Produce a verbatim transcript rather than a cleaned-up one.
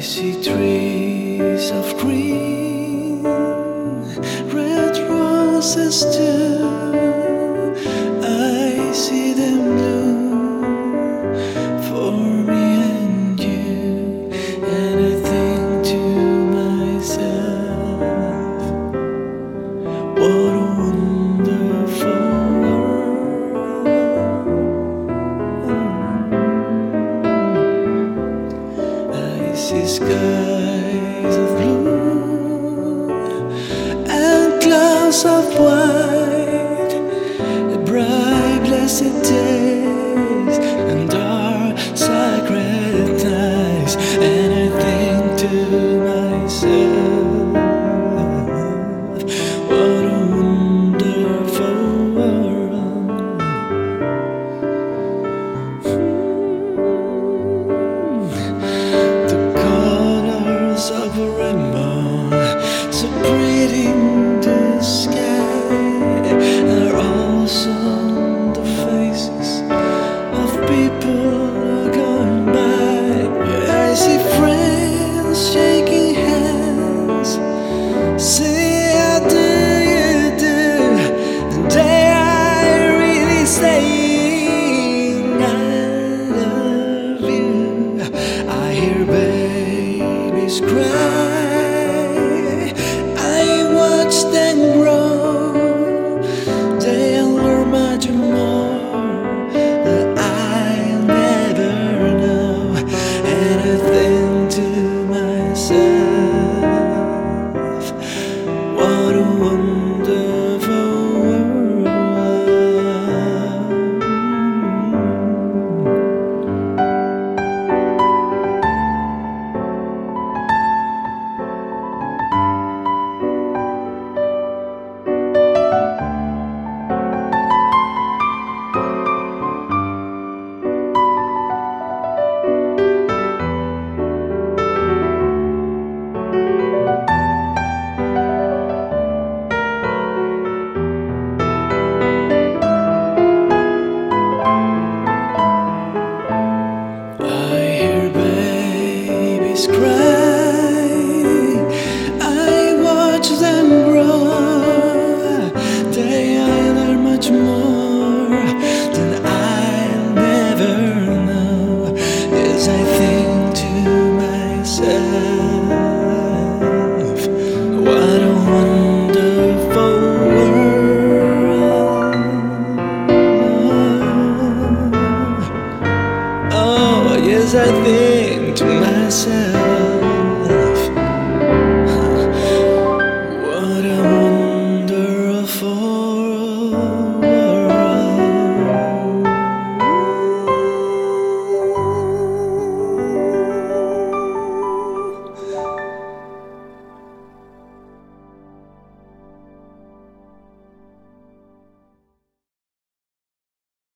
see trees of green, red roses too. I see them bloom for me and you, and I think to myself, what a wonderful world. I see skies of blue and clouds of white, bright blessed days and dark sacred nights, and I think to myself, what a wonderful world. The colors of a rainbow, so pretty in the sky, are also on the faces of people going by. I see friends shaking hands, say how do you do, and they are really saying I love you. I hear babies cry, I watch them grow, they'll learn much more that I'll never know, and I think to myself, what a wonderful world. Cry, I watch them grow, they learn much more than I'll never know. Yes, I think to myself, what a wonderful world. Oh, yes, I think to myself,